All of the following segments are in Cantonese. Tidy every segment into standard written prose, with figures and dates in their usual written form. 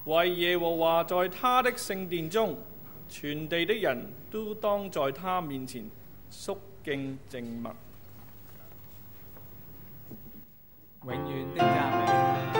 為耶和華在他的聖殿中，全地的人都當在他面前肅敬靜默。 永遠的讚美。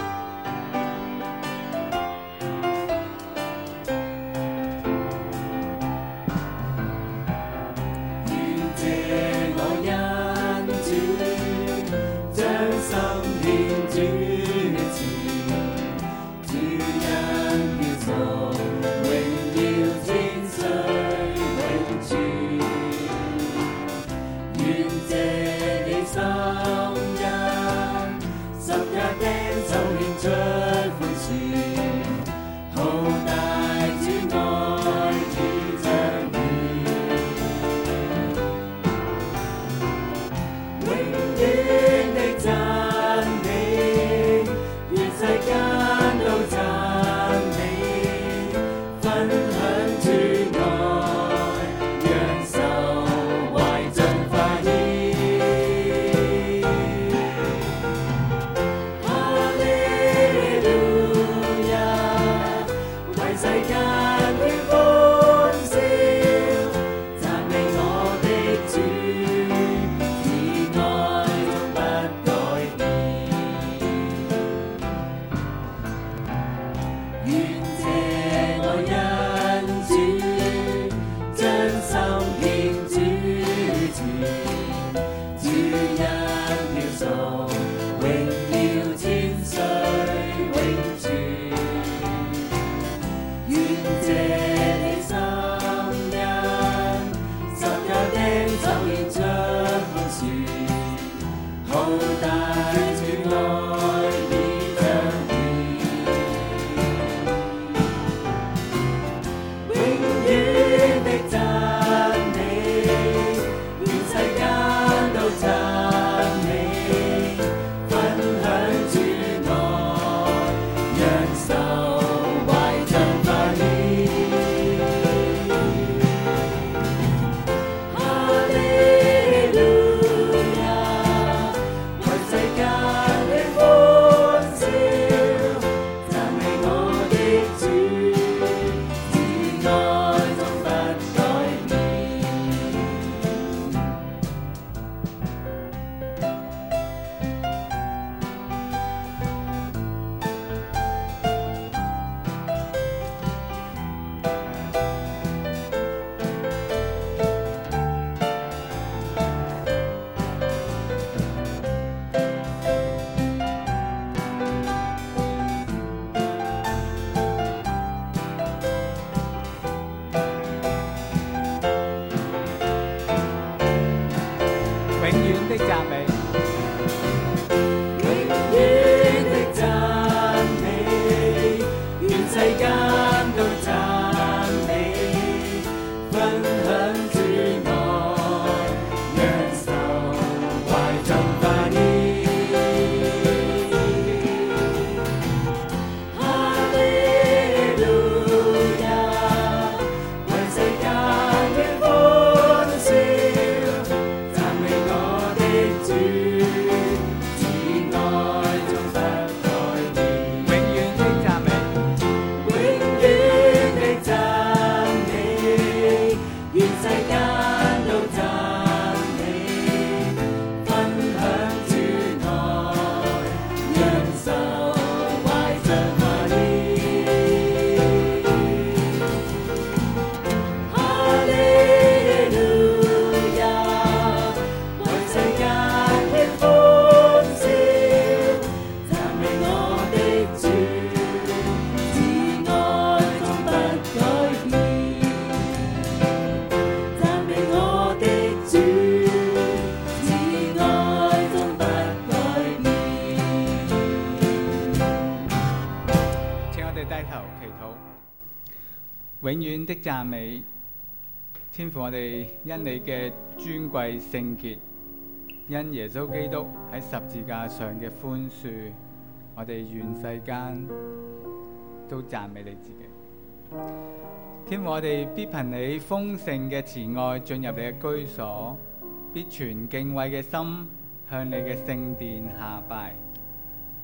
永遠的讚美，天父，我哋因你嘅尊貴聖潔，因耶穌基督喺十字架上嘅寬恕，我哋願世間都讚美你自己。天父，我哋必憑你豐盛嘅慈愛進入你嘅居所，必存敬畏嘅心向你嘅聖殿下拜。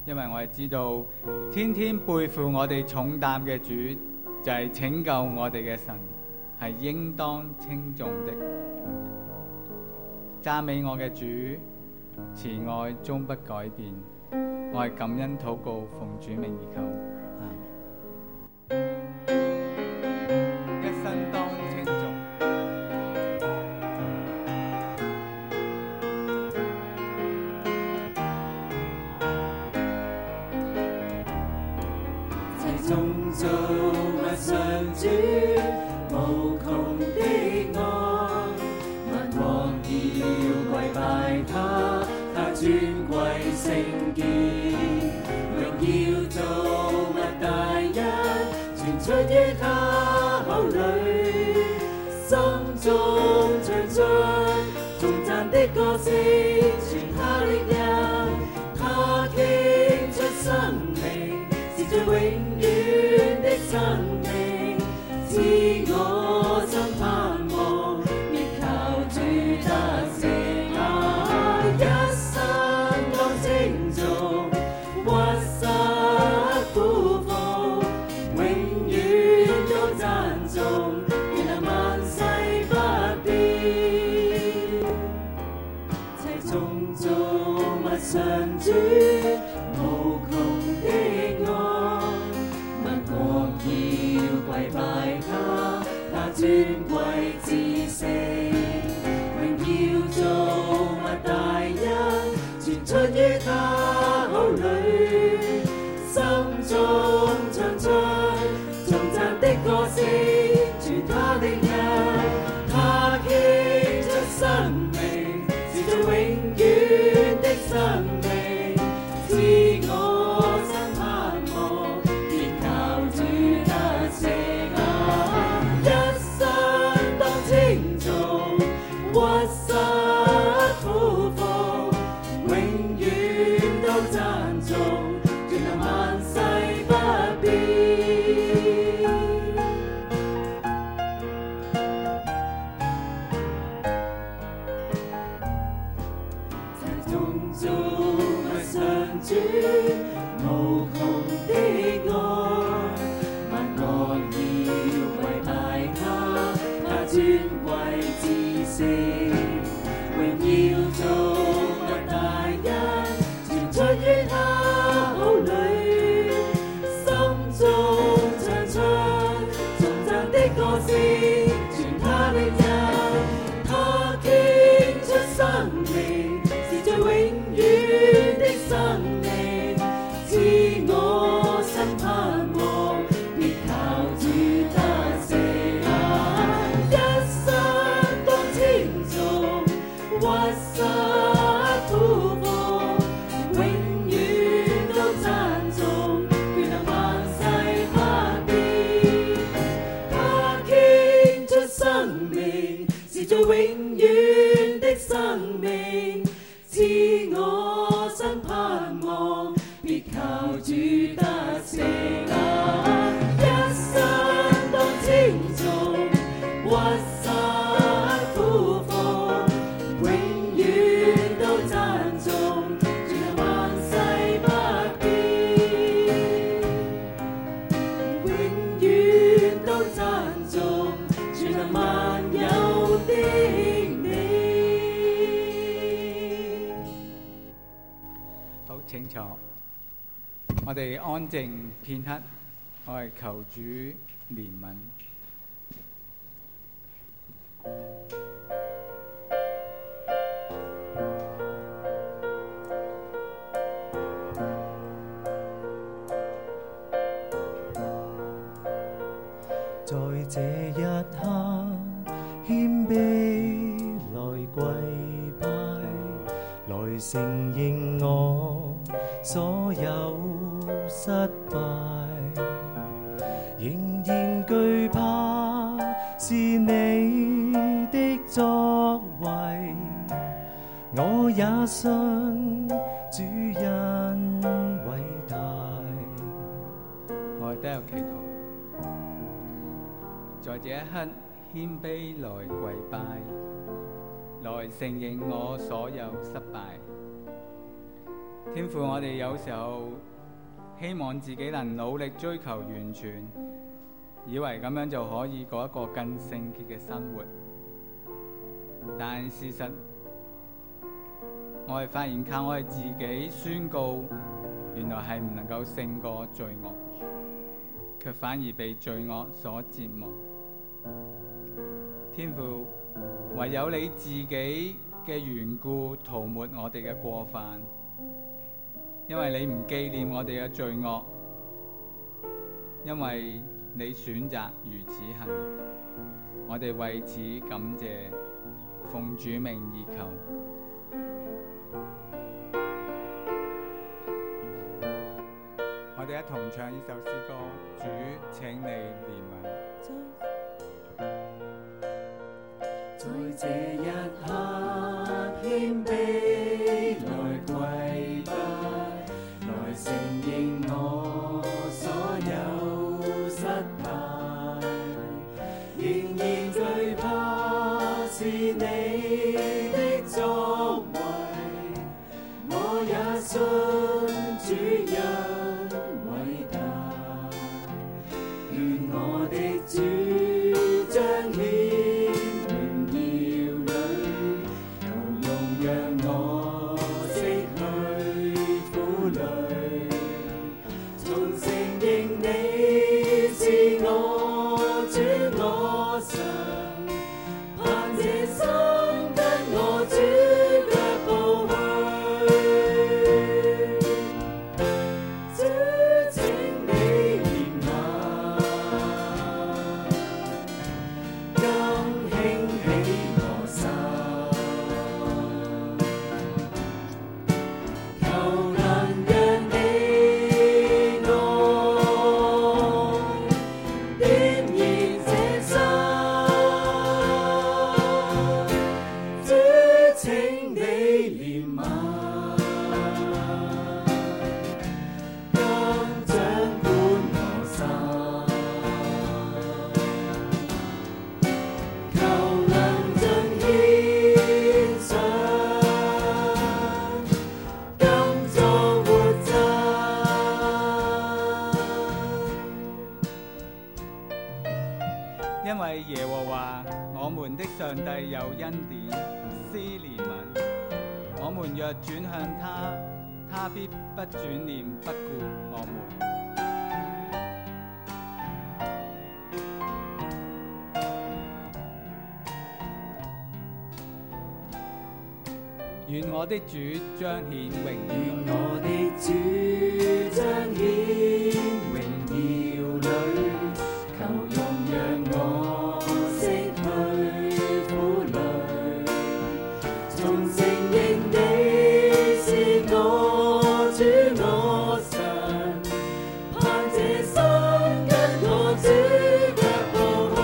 因為我哋知道天天背負我哋重擔嘅主就係拯救我哋嘅神，係應當稱頌的。讚美我嘅主，慈愛終不改變。我係感恩禱告，奉主名而求。一生當稱頌。 眾造物上主無窮的愛，萬國要跪拜他，他尊貴聖潔，榮耀造物大恩，傳出於他口裏，心中唱出頌讚的歌聲，傳他的恩，他傾出生命，是最永遠的生命，知我心盼望，必靠主得勝。一生當稱頌，屈膝苦服，永遠都讚頌，願能萬世不變。齊頌造物上主無窮的愛，萬國要跪拜他，他尊貴至聖，榮耀造物大恩，傳出於他口裏，心中唱出頌讚的歌聲，傳他的恩，他傾出生命，是最永遠的生命，知我心盼望，必靠主得勝。一生當稱頌，屈膝苦服，永遠都讚頌，願能萬世不變。齊頌造物上主無窮的愛，萬國要跪拜他，他尊貴至聖，榮耀造物大恩，傳出於他口裏，心中唱出頌讚的歌聲，傳他的恩，他傾出生命，是最永遠的生命，知我心盼望，必靠主得勝。一生當稱頌，屈膝苦服，永遠都讚頌，願能萬世不變。他傾出生命，是最永遠的生命，知我心盼望，必靠主得勝。一生當稱頌，屈膝苦服，永遠都讚頌，願能萬世不變，永遠都讚頌，全能萬有的你。 好，請坐。我哋安靜片刻，我哋求主憐憫。 在這一刻，謙卑來跪拜，來承認我所有失敗，仍然懼怕是你的作為，我也信主恩偉大。 我哋都有祈禱。在這一刻，謙卑來跪拜，來承認我所有失敗。 天父，我哋有時候希望自己能努力追求完全，以為咁樣就可以過一個更聖潔嘅生活，但事實我哋發現靠我哋自己宣告，原來係唔能夠勝過罪惡，卻反而被罪惡所折磨。天父，唯有你自己嘅緣故塗抹我哋嘅過犯，因為你唔紀念我哋嘅罪惡，因為你選擇如此行，我哋為此感謝，奉主名而求。我哋一同唱呢首詩歌，主，請你憐憫。 在這一刻謙卑來跪拜，來承認我所有失敗，仍然懼怕是你的作為，我也信主恩偉大，願我的主彰顯因為耶和華我們的上帝有恩典施憐憫，我們若轉向他，他必不轉臉不顧我們。願我的主彰顯榮耀， 願我的主彰顯榮耀裏，求容讓我釋去苦累，從承認你是我主我神，盼這生跟我主腳步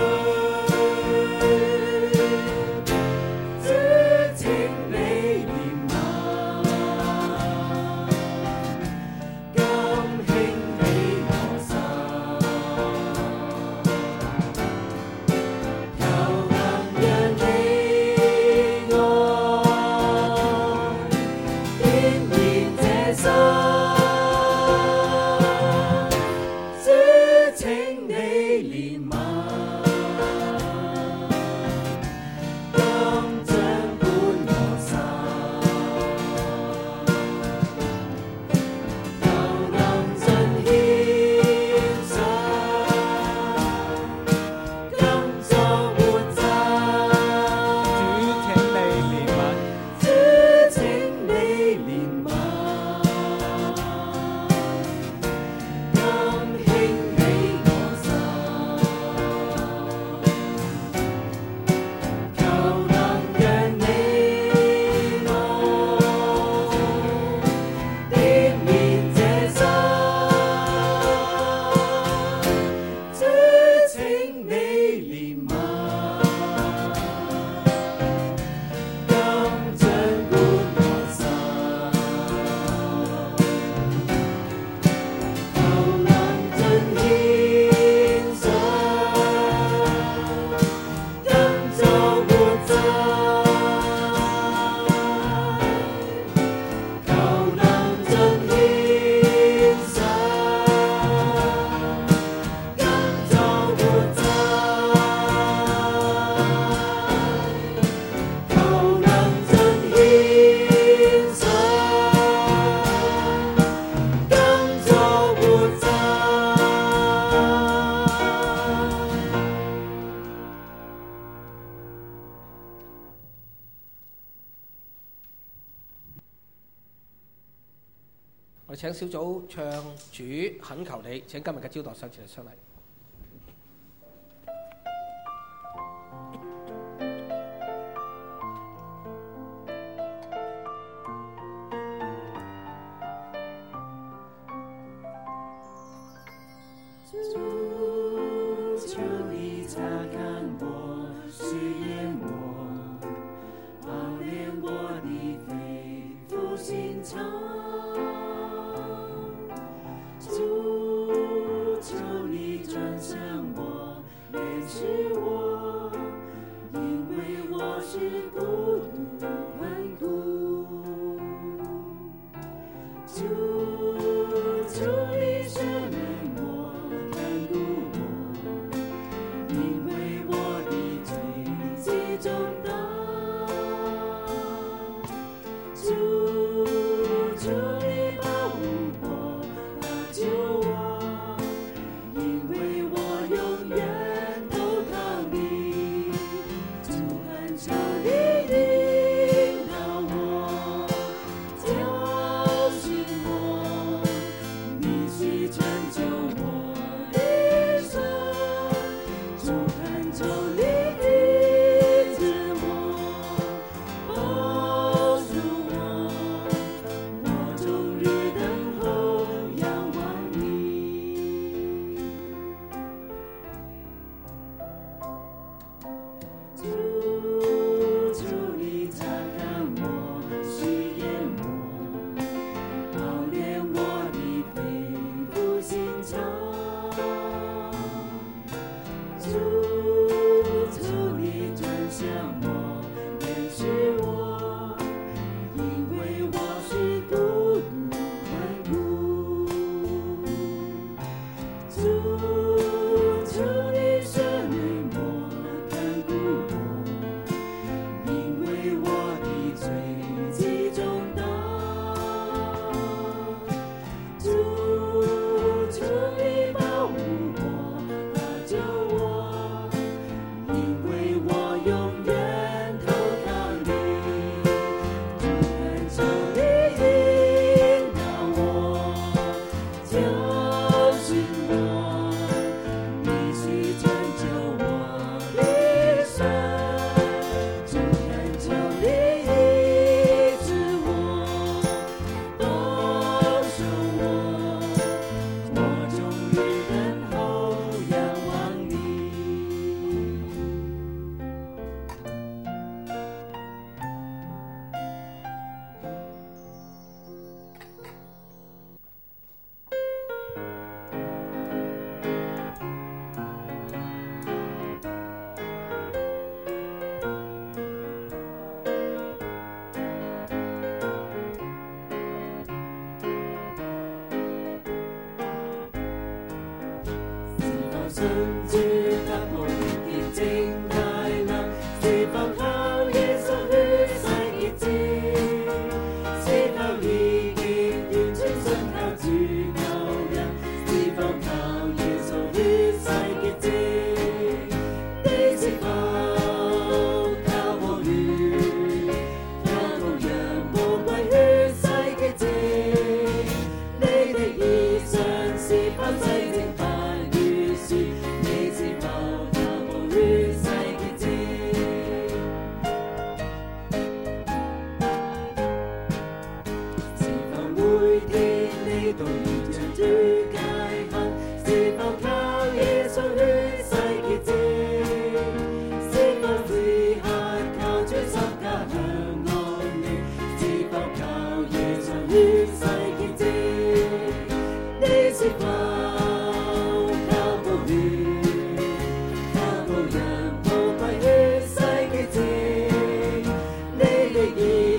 去，主請你憐憫，今請小組唱主懇求你，請今日嘅招待上前嚟上嚟。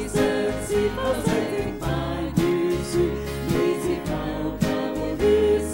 是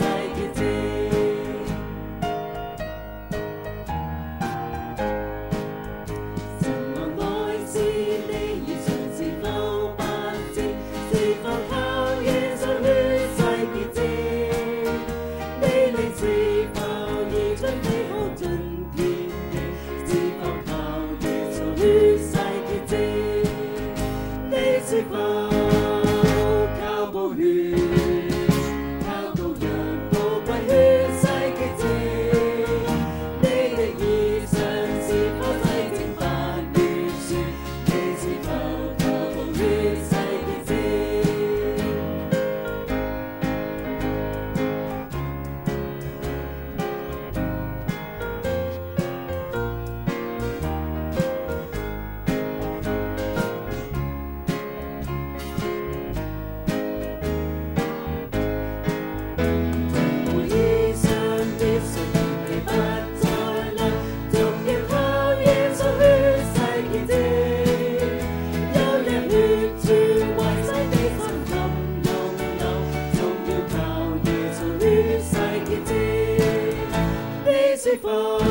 釋放。